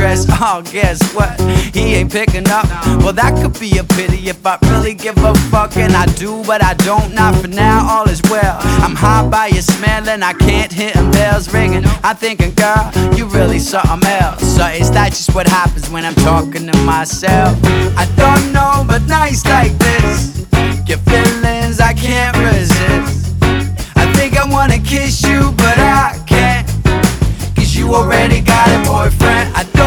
address. Oh, guess what? He ain't picking up. Well, that could be a pity if I really give a fuck. And I do, but I don't. Not for now, all is well. I'm high by your smell and I can't hear them bells ringing. I'm thinking, girl, you really something else. So is that just what happens when I'm talking to myself? I don't know, but nights like this, your feelings I can't resist. I think I wanna kiss you, but I can't, 'cause you already